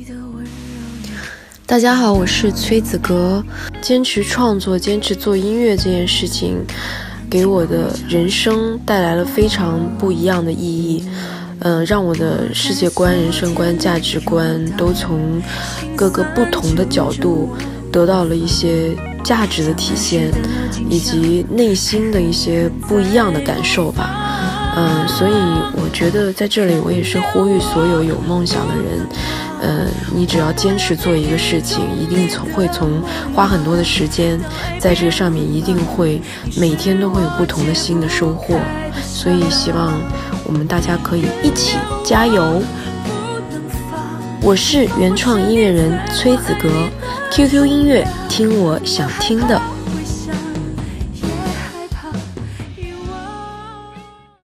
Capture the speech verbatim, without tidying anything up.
大家好，我是崔子格。坚持创作，坚持做音乐这件事情，给我的人生带来了非常不一样的意义。嗯、呃，让我的世界观、人生观、价值观都从各个不同的角度得到了一些价值的体现，以及内心的一些不一样的感受吧。嗯、呃，所以我觉得在这里我也是呼吁所有有梦想的人。呃，你只要坚持做一个事情，一定从会从花很多的时间在这个上面，一定会每天都会有不同的新的收获。所以希望我们大家可以一起加油。我是原创音乐人崔子格， Q Q 音乐，听我想听的。